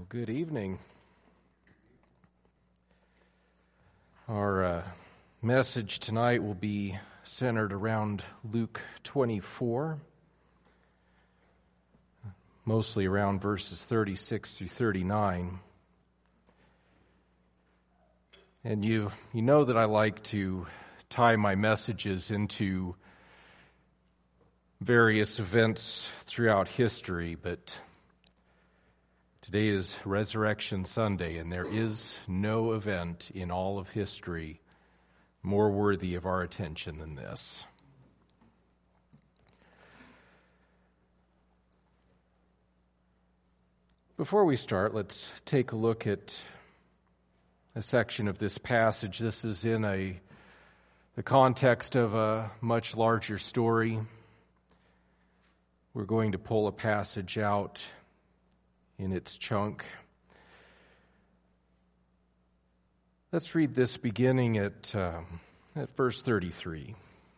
Good evening. Our message tonight will be centered around Luke 24, mostly around verses 36 through 39. And you know that I like to tie my messages into various events throughout history, but today is Resurrection Sunday, and there is no event in all of history more worthy of our attention than this. Before we start, let's take a look at a section of this passage. This is in the context of a much larger story. We're going to pull a passage out in its chunk. Let's read this beginning at verse 33.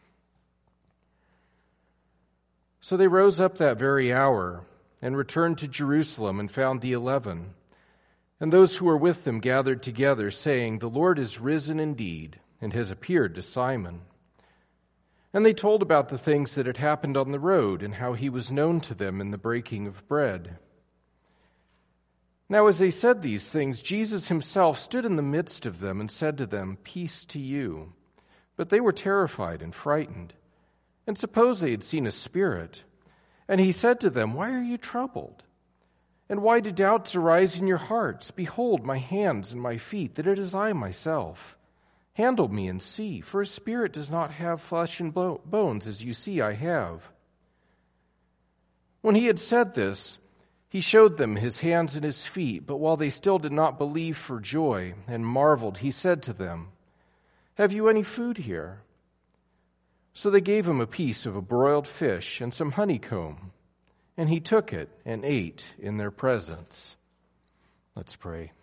So they rose up that very hour and returned to Jerusalem and found the 11. And those who were with them gathered together, saying, "The Lord is risen indeed and has appeared to Simon." And they told about the things that had happened on the road and how he was known to them in the breaking of bread. Now as they said these things, Jesus himself stood in the midst of them and said to them, "Peace to you." But they were terrified and frightened, and supposed they had seen a spirit. And he said to them, "Why are you troubled? And why do doubts arise in your hearts? Behold my hands and my feet, that it is I myself. Handle me and see, for a spirit does not have flesh and bones, as you see I have." When he had said this, he showed them his hands and his feet, but while they still did not believe for joy and marveled, he said to them, "Have you any food here?" So they gave him a piece of a broiled fish and some honeycomb, and he took it and ate in their presence. Let's pray.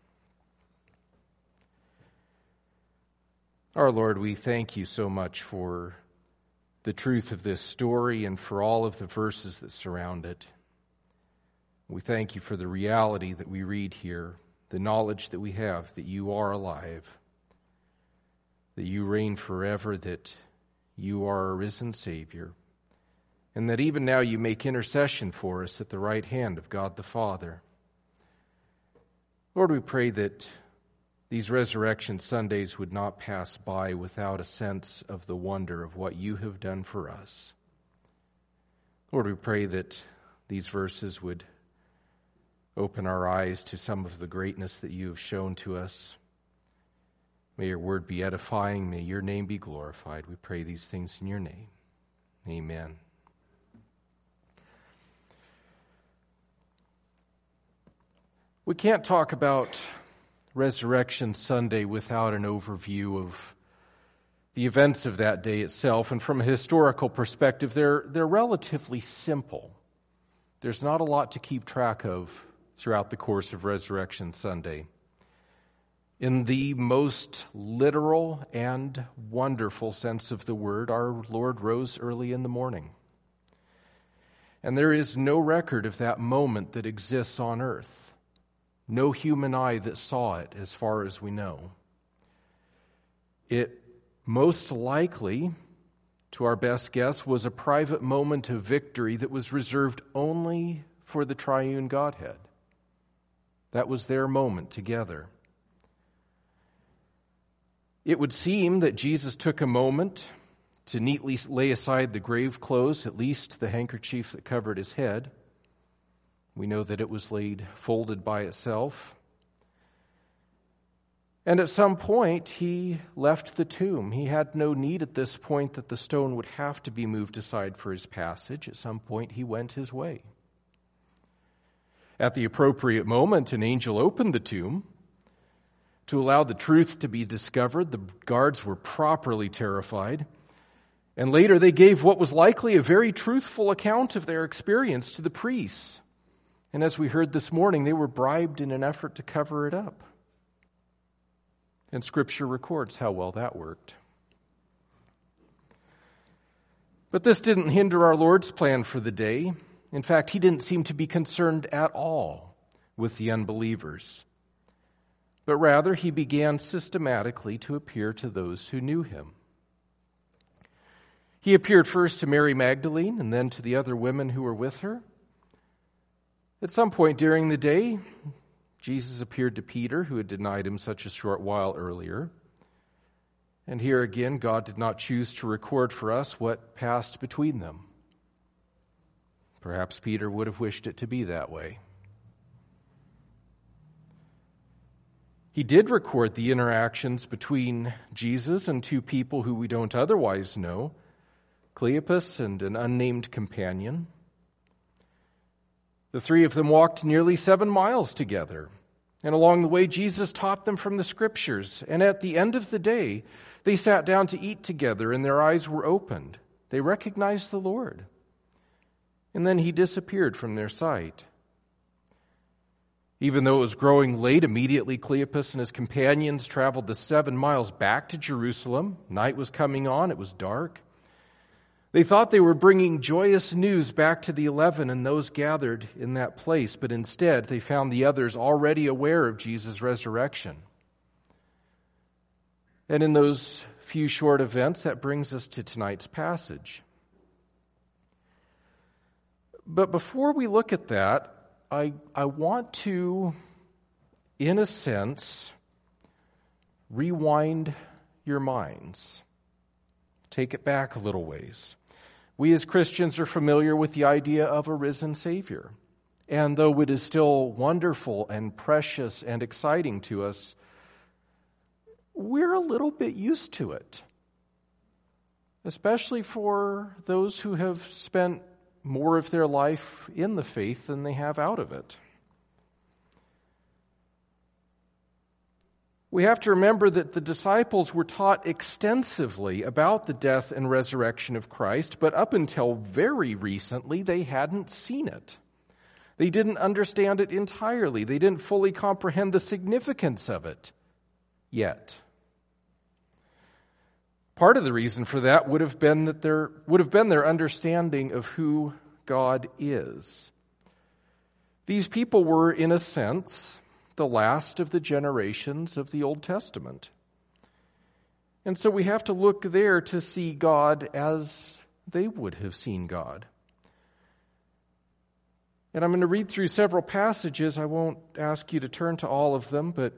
Our Lord, we thank you so much for the truth of this story and for all of the verses that surround it. We thank you for the reality that we read here, the knowledge that we have that you are alive, that you reign forever, that you are a risen Savior, and that even now you make intercession for us at the right hand of God the Father. Lord, we pray that these Resurrection Sundays would not pass by without a sense of the wonder of what you have done for us. Lord, we pray that these verses would open our eyes to some of the greatness that you have shown to us. May your word be edifying. May your name be glorified. We pray these things in your name. Amen. We can't talk about Resurrection Sunday without an overview of the events of that day itself. And from a historical perspective, they're relatively simple. There's not a lot to keep track of throughout the course of Resurrection Sunday. In the most literal and wonderful sense of the word, our Lord rose early in the morning. And there is no record of that moment that exists on earth. No human eye that saw it, as far as we know. It most likely, to our best guess, was a private moment of victory that was reserved only for the triune Godhead. That was their moment together. It would seem that Jesus took a moment to neatly lay aside the grave clothes, at least the handkerchief that covered his head. We know that it was laid folded by itself. And at some point, he left the tomb. He had no need at this point that the stone would have to be moved aside for his passage. At some point, he went his way. At the appropriate moment, an angel opened the tomb to allow the truth to be discovered. The guards were properly terrified. And later they gave what was likely a very truthful account of their experience to the priests. And as we heard this morning, they were bribed in an effort to cover it up. And Scripture records how well that worked. But this didn't hinder our Lord's plan for the day. In fact, he didn't seem to be concerned at all with the unbelievers, but rather he began systematically to appear to those who knew him. He appeared first to Mary Magdalene and then to the other women who were with her. At some point during the day, Jesus appeared to Peter, who had denied him such a short while earlier. And here again, God did not choose to record for us what passed between them. Perhaps Peter would have wished it to be that way. He did record the interactions between Jesus and two people who we don't otherwise know, Cleopas and an unnamed companion. The three of them walked nearly 7 miles together, and along the way Jesus taught them from the Scriptures, and at the end of the day they sat down to eat together and their eyes were opened. They recognized the Lord. And then he disappeared from their sight. Even though it was growing late, immediately Cleopas and his companions traveled the 7 miles back to Jerusalem. Night was coming on, it was dark. They thought they were bringing joyous news back to the 11 and those gathered in that place, but instead they found the others already aware of Jesus' resurrection. And in those few short events, that brings us to tonight's passage. But before we look at that, I want to, in a sense, rewind your minds. Take it back a little ways. We as Christians are familiar with the idea of a risen Savior. And though it is still wonderful and precious and exciting to us, we're a little bit used to it. Especially for those who have spent more of their life in the faith than they have out of it. We have to remember that the disciples were taught extensively about the death and resurrection of Christ, but up until very recently, they hadn't seen it. They didn't understand it entirely. They didn't fully comprehend the significance of it yet. Part of the reason for that would have been their understanding of who God is. These people were, in a sense, the last of the generations of the Old Testament. And so we have to look there to see God as they would have seen God. And I'm going to read through several passages. I won't ask you to turn to all of them, but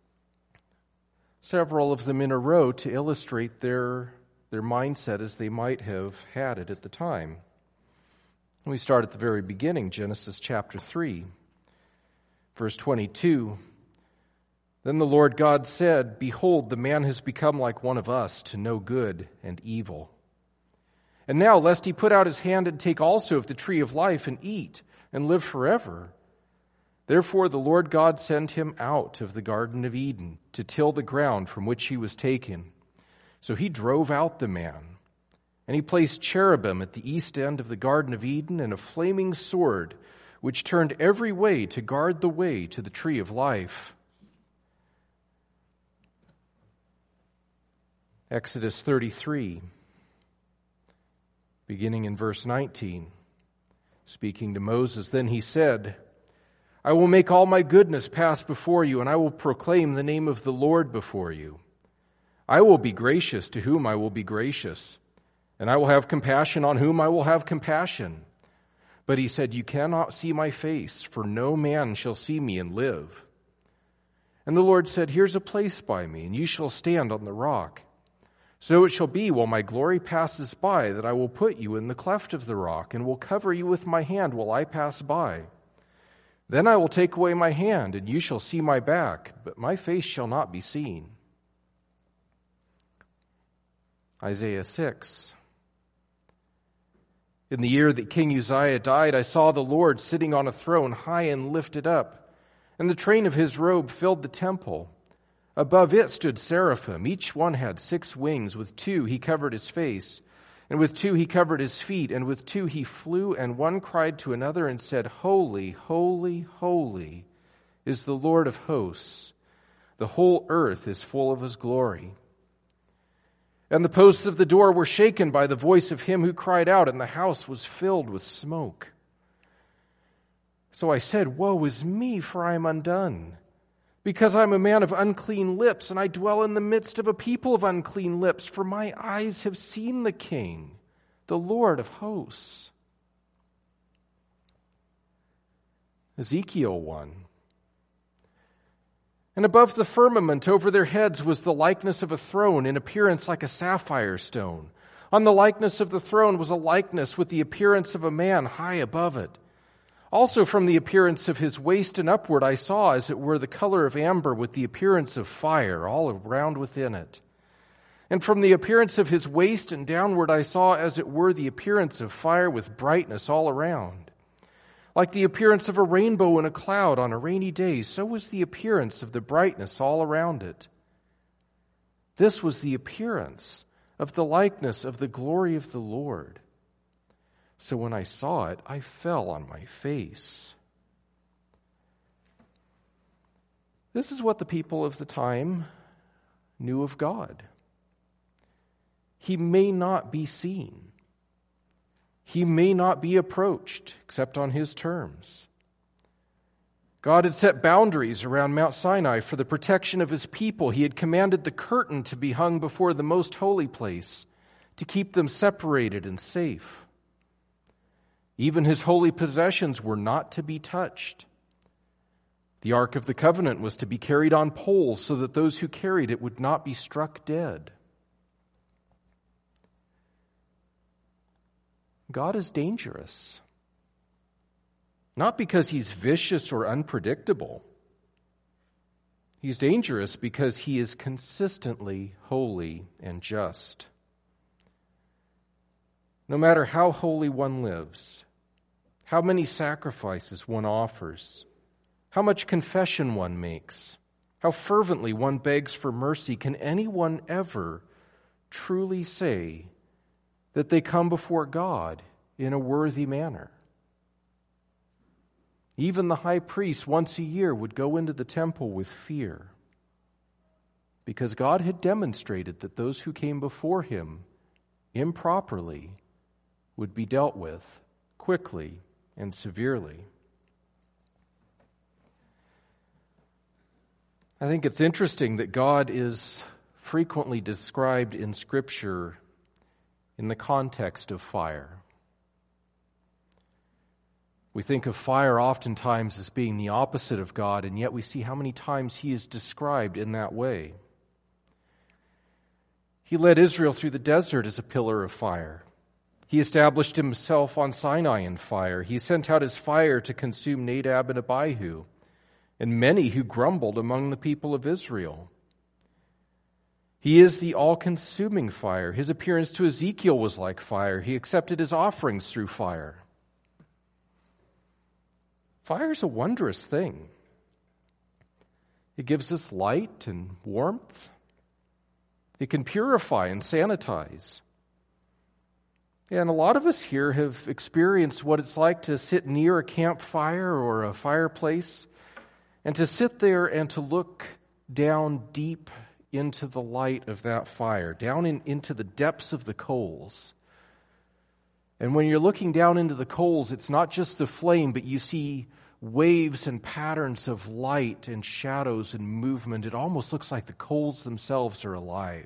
several of them in a row to illustrate their mindset as they might have had it at the time. We start at the very beginning, Genesis chapter 3. Verse 22, Then the Lord God said, Behold, the man has become like one of us to know good and evil. And now, lest he put out his hand and take also of the tree of life and eat and live forever. Therefore the Lord God sent him out of the Garden of Eden to till the ground from which he was taken. So he drove out the man. And he placed cherubim at the east end of the Garden of Eden and a flaming sword which turned every way to guard the way to the tree of life. Exodus 33, beginning in verse 19, speaking to Moses, Then he said, I will make all my goodness pass before you, and I will proclaim the name of the Lord before you. I will be gracious to whom I will be gracious, and I will have compassion on whom I will have compassion. But he said, You cannot see my face, for no man shall see me and live. And the Lord said, Here's a place by me, and you shall stand on the rock. So it shall be, while my glory passes by, that I will put you in the cleft of the rock, and will cover you with my hand while I pass by. Then I will take away my hand, and you shall see my back, but my face shall not be seen. Isaiah 6. In the year that King Uzziah died, I saw the Lord sitting on a throne high and lifted up, and the train of his robe filled the temple. Above it stood seraphim. Each one had 6 wings. With 2 he covered his face, and with 2 he covered his feet, and with 2 he flew, and one cried to another and said, Holy, holy, holy is the Lord of hosts. The whole earth is full of his glory. And the posts of the door were shaken by the voice of him who cried out, and the house was filled with smoke. So I said, Woe is me, for I am undone, because I am a man of unclean lips, and I dwell in the midst of a people of unclean lips, for my eyes have seen the King, the Lord of hosts. Ezekiel 1. And above the firmament over their heads was the likeness of a throne, in appearance like a sapphire stone. On the likeness of the throne was a likeness with the appearance of a man high above it. Also from the appearance of his waist and upward I saw, as it were, the color of amber with the appearance of fire all around within it. And from the appearance of his waist and downward I saw, as it were, the appearance of fire with brightness all around. Like the appearance of a rainbow in a cloud on a rainy day, so was the appearance of the brightness all around it. This was the appearance of the likeness of the glory of the Lord. So when I saw it, I fell on my face. This is what the people of the time knew of God. He may not be seen. He may not be approached except on his terms. God had set boundaries around Mount Sinai for the protection of his people. He had commanded the curtain to be hung before the most holy place to keep them separated and safe. Even his holy possessions were not to be touched. The Ark of the Covenant was to be carried on poles so that those who carried it would not be struck dead. God is dangerous. Not because he's vicious or unpredictable. He's dangerous because he is consistently holy and just. No matter how holy one lives, how many sacrifices one offers, how much confession one makes, how fervently one begs for mercy, can anyone ever truly say that they come before God in a worthy manner? Even the high priest once a year would go into the temple with fear, because God had demonstrated that those who came before him improperly would be dealt with quickly and severely. I think it's interesting that God is frequently described in Scripture in the context of fire. We think of fire oftentimes as being the opposite of God, and yet we see how many times he is described in that way. He led Israel through the desert as a pillar of fire. He established himself on Sinai in fire. He sent out his fire to consume Nadab and Abihu, and many who grumbled among the people of Israel. He is the all-consuming fire. His appearance to Ezekiel was like fire. He accepted his offerings through fire. Fire is a wondrous thing. It gives us light and warmth. It can purify and sanitize. And a lot of us here have experienced what it's like to sit near a campfire or a fireplace and to sit there and to look down deep into the light of that fire, down into the depths of the coals. And when you're looking down into the coals, it's not just the flame, but you see waves and patterns of light and shadows and movement. It almost looks like the coals themselves are alive.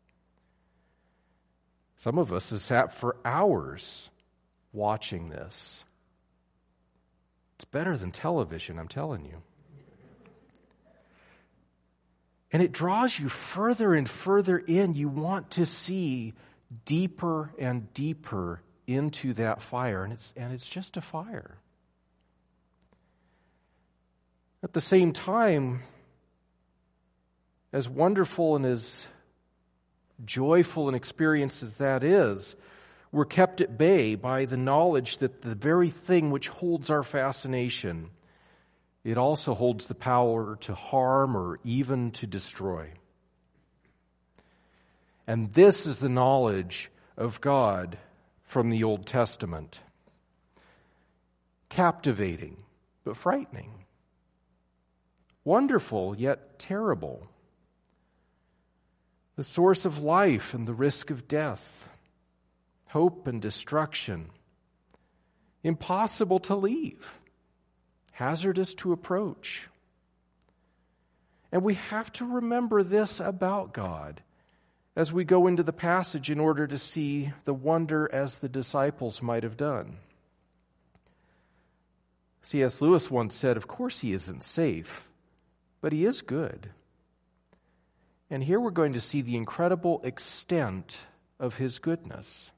Some of us have sat for hours watching this. It's better than television, I'm telling you. And it draws you further and further in. You want to see deeper and deeper into that fire, and it's just a fire. At the same time, as wonderful and as joyful an experience as that is, we're kept at bay by the knowledge that the very thing which holds our fascination, it also holds the power to harm or even to destroy. And this is the knowledge of God from the Old Testament. Captivating, but frightening. Wonderful, yet terrible. The source of life and the risk of death. Hope and destruction. Impossible to leave. hazardous to approach. And we have to remember this about God as we go into the passage in order to see the wonder as the disciples might have done. C.S. Lewis once said, of course he isn't safe, but he is good. And here we're going to see the incredible extent of his goodness.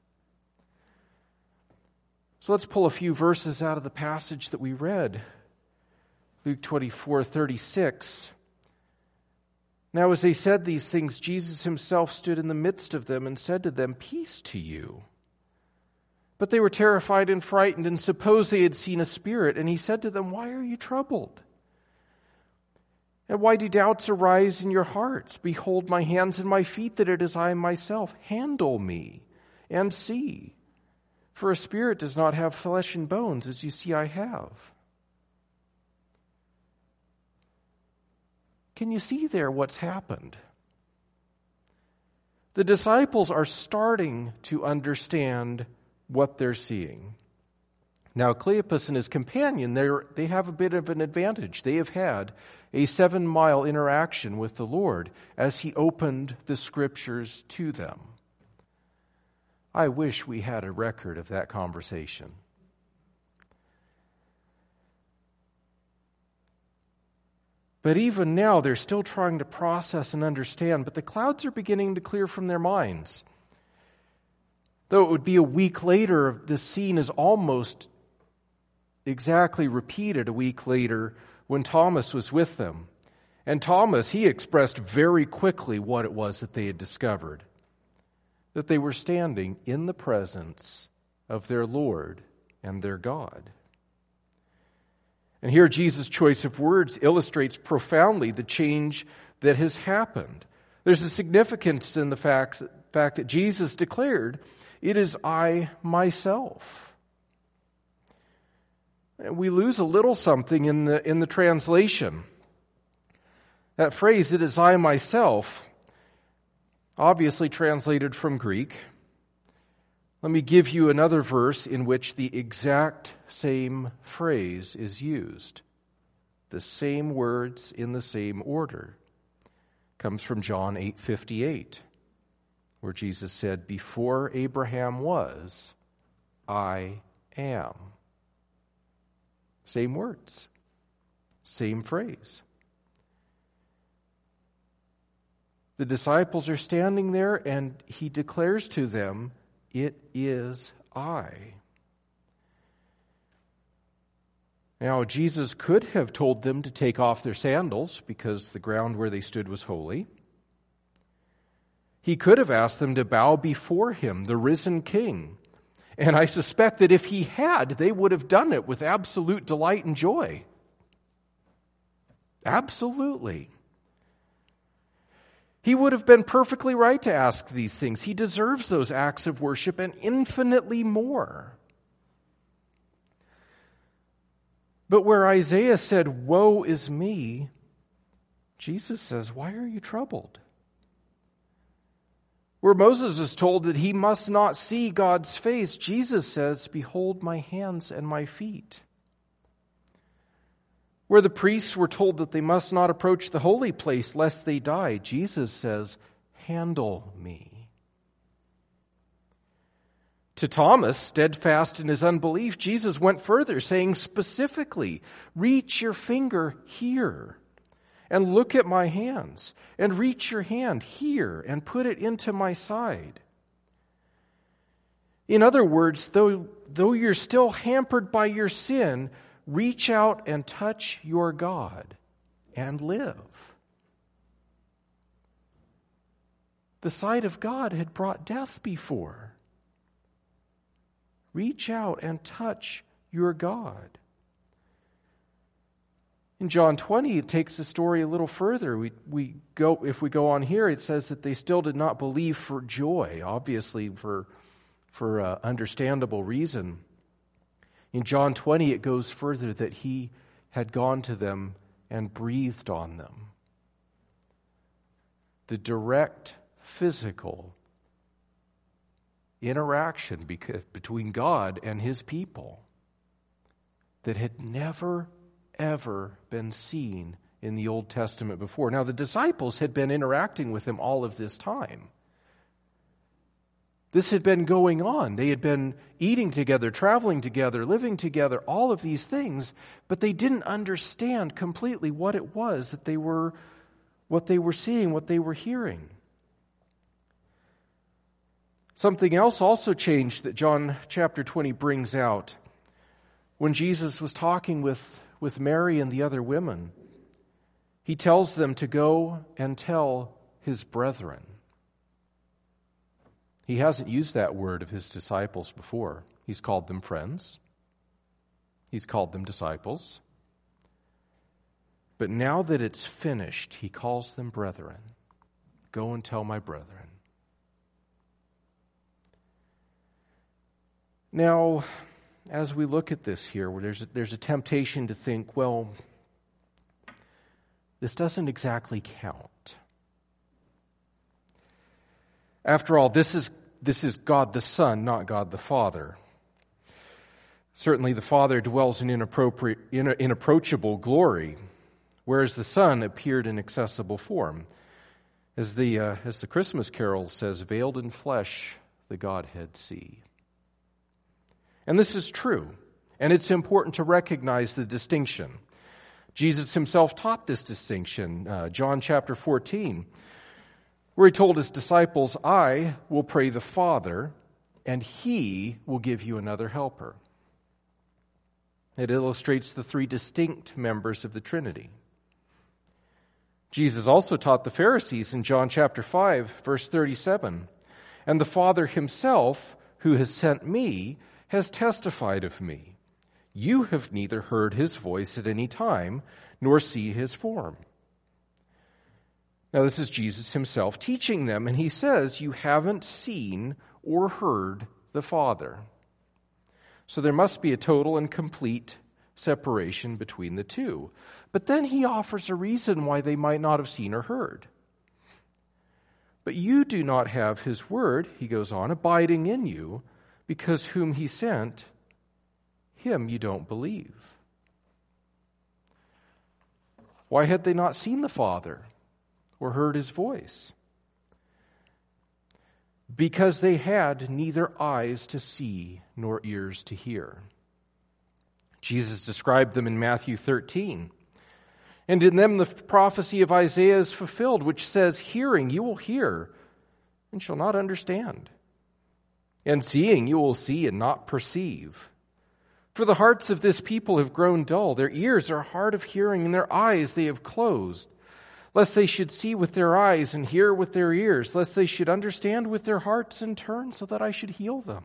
So let's pull a few verses out of the passage that we read. Luke 24:36. Now as they said these things, Jesus himself stood in the midst of them and said to them, "Peace to you." But they were terrified and frightened and supposed they had seen a spirit. And he said to them, "Why are you troubled? And why do doubts arise in your hearts? Behold my hands and my feet, that it is I myself. Handle me and see. For a spirit does not have flesh and bones, as you see I have." Can you see there what's happened? The disciples are starting to understand what they're seeing. Now, Cleopas and his companion, they have a bit of an advantage. They have had a 7-mile interaction with the Lord as he opened the scriptures to them. I wish we had a record of that conversation. But even now, they're still trying to process and understand, but the clouds are beginning to clear from their minds. Though it would be a week later, the scene is almost exactly repeated a week later when Thomas was with them. And Thomas, he expressed very quickly what it was that they had discovered. That they were standing in the presence of their Lord and their God. And here Jesus' choice of words illustrates profoundly the change that has happened. There's a significance in the fact that Jesus declared, "It is I myself." And we lose a little something in the translation. That phrase, "it is I myself," obviously translated from Greek. Let me give you another verse in which the exact same phrase is used. The same words in the same order. Comes from John 8:58, where Jesus said, "Before Abraham was, I am." Same words, same phrase. The disciples are standing there and he declares to them, "It is I." Now, Jesus could have told them to take off their sandals because the ground where they stood was holy. He could have asked them to bow before him, the risen King. And I suspect that if he had, they would have done it with absolute delight and joy. Absolutely. He would have been perfectly right to ask these things. He deserves those acts of worship and infinitely more. But where Isaiah said, "Woe is me," Jesus says, "Why are you troubled?" Where Moses is told that he must not see God's face, Jesus says, "Behold my hands and my feet." Where the priests were told that they must not approach the holy place lest they die, Jesus says, "Handle me." To Thomas, steadfast in his unbelief, Jesus went further, saying specifically, "Reach your finger here and look at my hands, and reach your hand here and put it into my side." In other words, though you're still hampered by your sin, reach out and touch your God and live. The sight of God had brought death before. Reach out and touch your God. In John 20, it takes the story a little further. If we go on here, it says that they still did not believe for joy, obviously for understandable reason. In John 20, it goes further that he had gone to them and breathed on them. The direct physical interaction between God and his people that had never, ever been seen in the Old Testament before. Now, the disciples had been interacting with him all of this time. This had been going on. They had been eating together, traveling together, living together, all of these things, but they didn't understand completely what it was that what they were seeing, what they were hearing. Something else also changed that John chapter 20 brings out. When Jesus was talking with Mary and the other women, he tells them to go and tell his brethren. He hasn't used that word of his disciples before. He's called them friends. He's called them disciples. But now that it's finished, he calls them brethren. Go and tell my brethren. Now, as we look at this here, there's a temptation to think, well, this doesn't exactly count. After all, this is God the Son, not God the Father. Certainly the Father dwells in inapproachable glory, whereas the Son appeared in accessible form. As the Christmas carol says, veiled in flesh, the Godhead see. And this is true, and it's important to recognize the distinction. Jesus himself taught this distinction, John chapter 14, where he told his disciples, I will pray the Father, and he will give you another helper. It illustrates the three distinct members of the Trinity. Jesus also taught the Pharisees in John chapter 5, verse 37, and the Father himself, who has sent me, has testified of me. You have neither heard his voice at any time, nor see his form. Now, this is Jesus himself teaching them, and he says, you haven't seen or heard the Father. So there must be a total and complete separation between the two. But then he offers a reason why they might not have seen or heard. But you do not have his word, he goes on, abiding in you, because whom he sent, him you don't believe. Why had they not seen the Father or heard his voice? Because they had neither eyes to see nor ears to hear. Jesus described them in Matthew 13. And in them the prophecy of Isaiah is fulfilled, which says, hearing you will hear and shall not understand. And seeing you will see and not perceive. For the hearts of this people have grown dull. Their ears are hard of hearing, and their eyes they have closed. Lest they should see with their eyes and hear with their ears, lest they should understand with their hearts and turn so that I should heal them.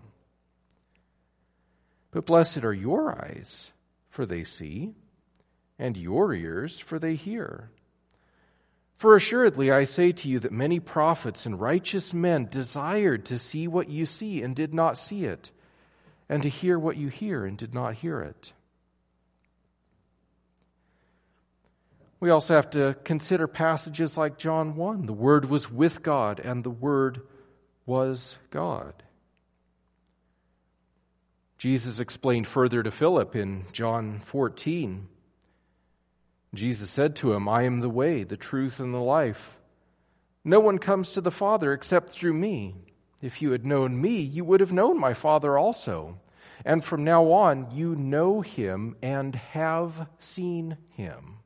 But blessed are your eyes, for they see, and your ears, for they hear. For assuredly I say to you that many prophets and righteous men desired to see what you see and did not see it, and to hear what you hear and did not hear it. We also have to consider passages like John 1. The Word was with God, and the Word was God. Jesus explained further to Philip in John 14. Jesus said to him, I am the way, the truth, and the life. No one comes to the Father except through me. If you had known me, you would have known my Father also. And from now on, you know him and have seen him.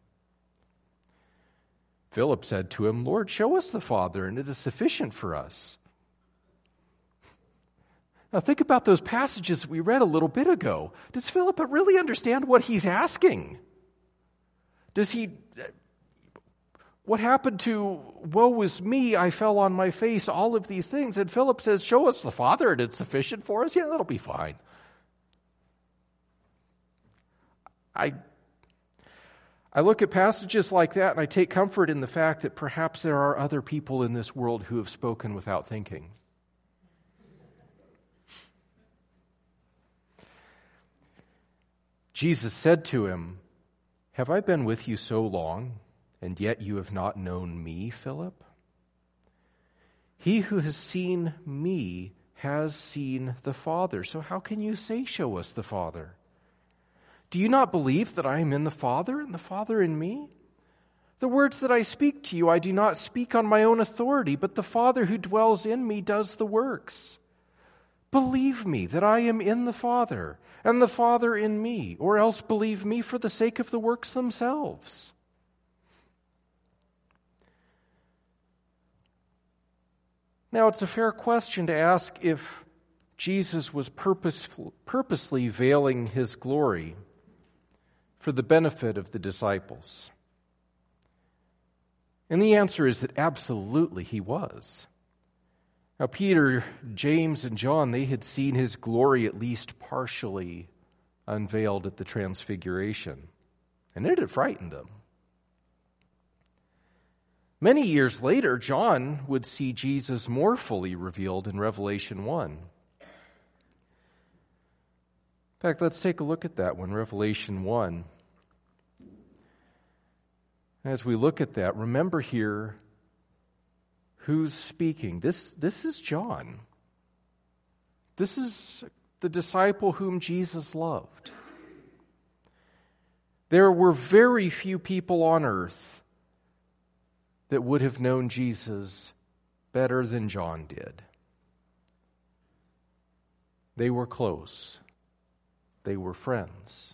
Philip said to him, Lord, show us the Father, and it is sufficient for us. Now think about those passages we read a little bit ago. Does Philip really understand what he's asking? What happened to, woe is me, I fell on my face, all of these things? And Philip says, show us the Father, and it's sufficient for us? Yeah, that'll be fine. I look at passages like that and I take comfort in the fact that perhaps there are other people in this world who have spoken without thinking. Jesus said to him, have I been with you so long, and yet you have not known me, Philip? He who has seen me has seen the Father. So how can you say, show us the Father? Do you not believe that I am in the Father, and the Father in me? The words that I speak to you, I do not speak on my own authority, but the Father who dwells in me does the works. Believe me that I am in the Father, and the Father in me, or else believe me for the sake of the works themselves. Now, it's a fair question to ask if Jesus was purposely veiling his glory for the benefit of the disciples. And the answer is that absolutely he was. Now, Peter, James, and John, they had seen his glory at least partially unveiled at the Transfiguration, and it had frightened them. Many years later, John would see Jesus more fully revealed in Revelation 1. In fact, let's take a look at that one, Revelation 1. As we look at that, remember here who's speaking. This is John. This is the disciple whom Jesus loved. There were very few people on earth that would have known Jesus better than John did. They were close. They were friends.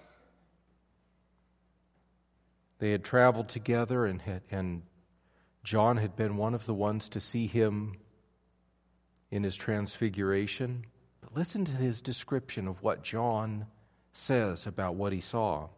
They had traveled together, and John had been one of the ones to see him in his transfiguration. But listen to his description of what John says about what he saw.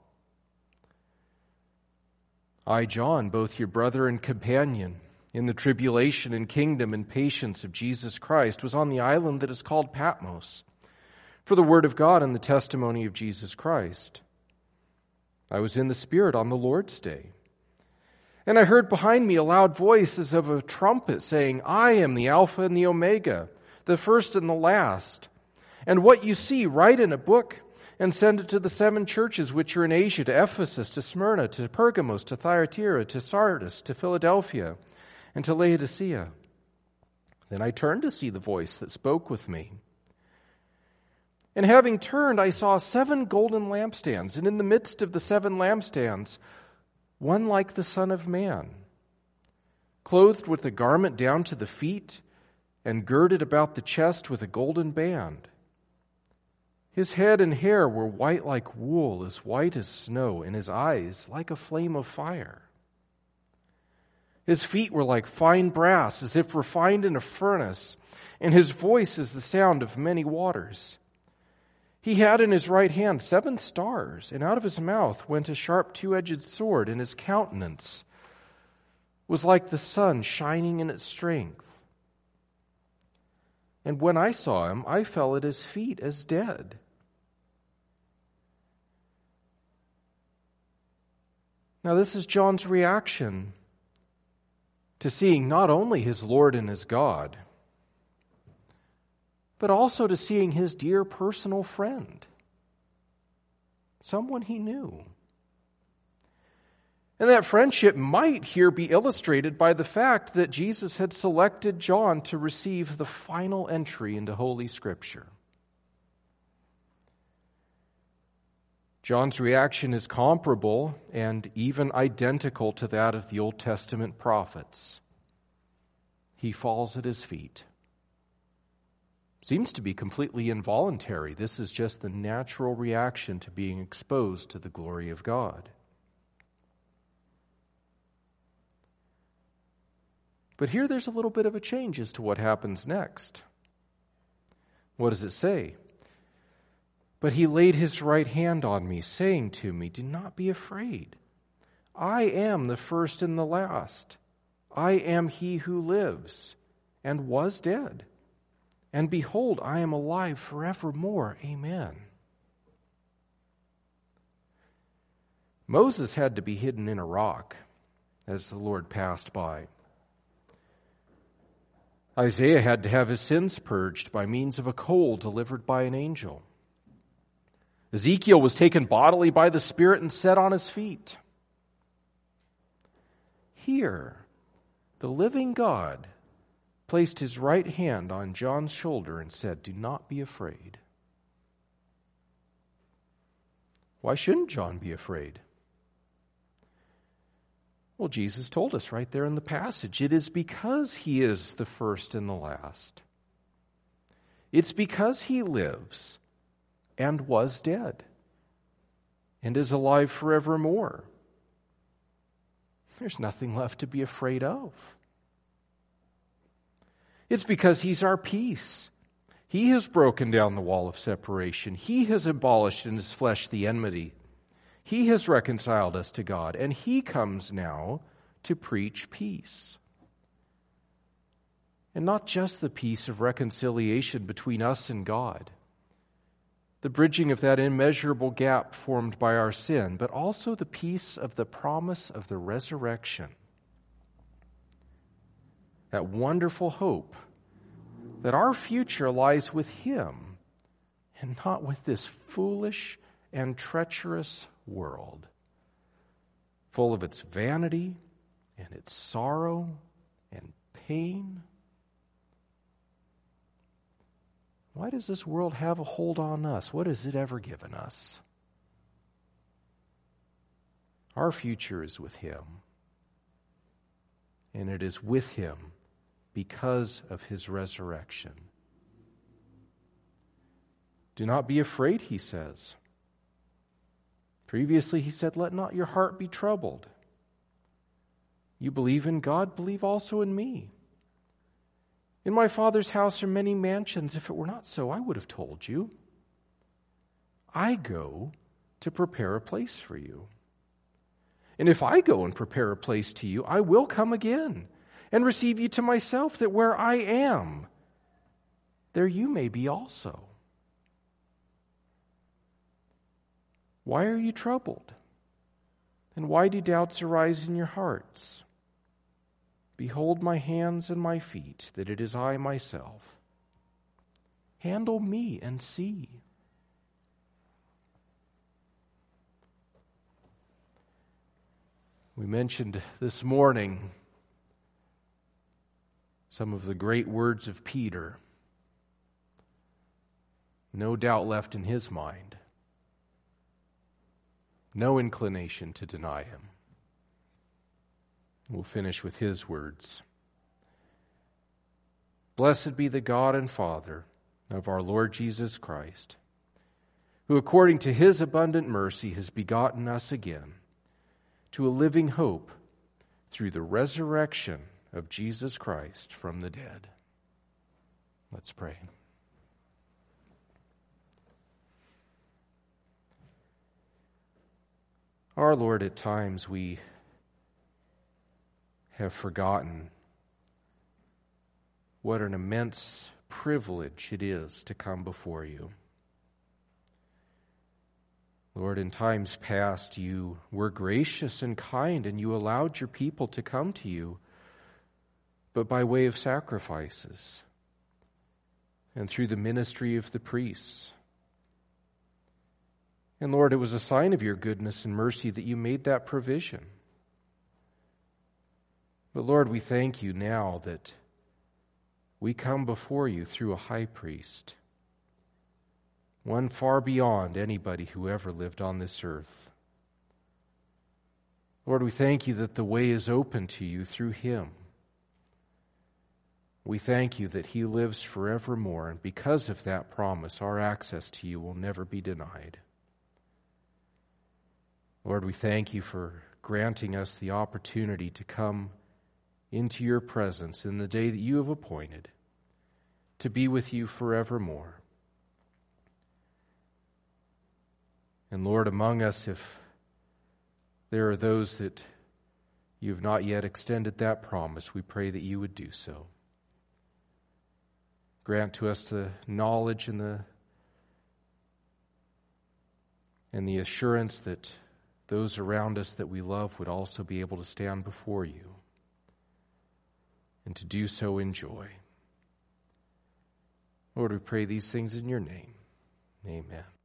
I, John, both your brother and companion in the tribulation and kingdom and patience of Jesus Christ, was on the island that is called Patmos, for the word of God and the testimony of Jesus Christ. I was in the Spirit on the Lord's day. And I heard behind me a loud voice as of a trumpet saying, I am the Alpha and the Omega, the first and the last. And what you see, write in a book and send it to the 7 churches which are in Asia, to Ephesus, to Smyrna, to Pergamos, to Thyatira, to Sardis, to Philadelphia, and to Laodicea. Then I turned to see the voice that spoke with me. And having turned, I saw 7 golden lampstands, and in the midst of the 7 lampstands, one like the Son of Man, clothed with a garment down to the feet, and girded about the chest with a golden band. His head and hair were white like wool, as white as snow, and his eyes like a flame of fire. His feet were like fine brass, as if refined in a furnace, and his voice is the sound of many waters. He had in his right hand 7 stars, and out of his mouth went a sharp 2-edged sword, and his countenance was like the sun shining in its strength. And when I saw him, I fell at his feet as dead. Now, this is John's reaction to seeing not only his Lord and his God, but also to seeing his dear personal friend, someone he knew. And that friendship might here be illustrated by the fact that Jesus had selected John to receive the final entry into Holy Scripture. John's reaction is comparable and even identical to that of the Old Testament prophets. He falls at his feet. Seems to be completely involuntary. This is just the natural reaction to being exposed to the glory of God. But here there's a little bit of a change as to what happens next. What does it say? But he laid his right hand on me, saying to me, do not be afraid. I am the first and the last. I am he who lives and was dead. And behold, I am alive forevermore. Amen. Moses had to be hidden in a rock as the Lord passed by. Isaiah had to have his sins purged by means of a coal delivered by an angel. Ezekiel was taken bodily by the Spirit and set on his feet. Here, the living God placed his right hand on John's shoulder and said, do not be afraid. Why shouldn't John be afraid? Well, Jesus told us right there in the passage, it is because he is the first and the last. It's because he lives and was dead and is alive forevermore. There's nothing left to be afraid of. It's because he's our peace. He has broken down the wall of separation. He has abolished in his flesh the enmity. He has reconciled us to God, and he comes now to preach peace. And not just the peace of reconciliation between us and God, the bridging of that immeasurable gap formed by our sin, but also the peace of the promise of the resurrection. That wonderful hope that our future lies with him and not with this foolish and treacherous world, full of its vanity and its sorrow and pain. Why does this world have a hold on us? What has it ever given us? Our future is with him, and it is with him because of his resurrection. Do not be afraid, he says. Previously he said, let not your heart be troubled. You believe in God, believe also in me. In my Father's house are many mansions. If it were not so, I would have told you. I go to prepare a place for you. And if I go and prepare a place to you, I will come again and receive you to myself, that where I am, there you may be also. Why are you troubled? And why do doubts arise in your hearts? Behold my hands and my feet, that it is I myself. Handle me and see. We mentioned this morning some of the great words of Peter. No doubt left in his mind. No inclination to deny him. We'll finish with his words. Blessed be the God and Father of our Lord Jesus Christ, who according to his abundant mercy has begotten us again to a living hope through the resurrection of Jesus Christ from the dead. Let's pray. Our Lord, at times we have forgotten what an immense privilege it is to come before you. Lord, in times past you were gracious and kind, and you allowed your people to come to you, but by way of sacrifices and through the ministry of the priests. And Lord, it was a sign of your goodness and mercy that you made that provision. But Lord, we thank you now that we come before you through a high priest, one far beyond anybody who ever lived on this earth. Lord, we thank you that the way is open to you through him. We thank you that he lives forevermore, and because of that promise, our access to you will never be denied. Lord, we thank you for granting us the opportunity to come into your presence in the day that you have appointed, to be with you forevermore. And Lord, among us, if there are those that you have not yet extended that promise, we pray that you would do so. Grant to us the knowledge and the assurance that those around us that we love would also be able to stand before you and to do so in joy. Lord, we pray these things in your name. Amen.